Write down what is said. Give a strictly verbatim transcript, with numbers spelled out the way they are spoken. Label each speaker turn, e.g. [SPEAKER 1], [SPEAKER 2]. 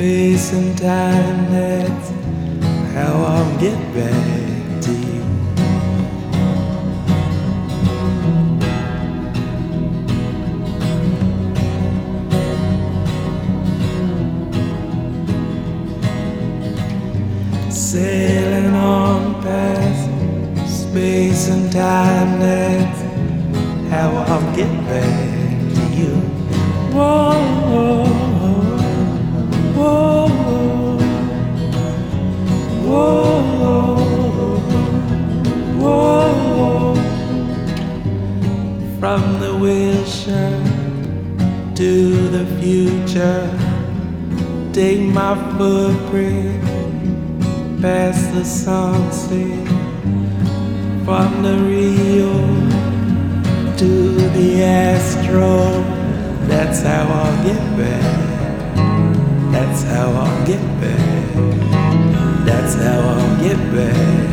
[SPEAKER 1] space and time, that's how I'll get back to you. Sailing on past space and time, that's how I'll get back to you. Whoa, whoa, whoa, whoa. From the wheelchair to the future, take my footprint past the sunset. From the Rio to the Astro, that's how I'll get back. That's how I'll get back. That's how I'll get back.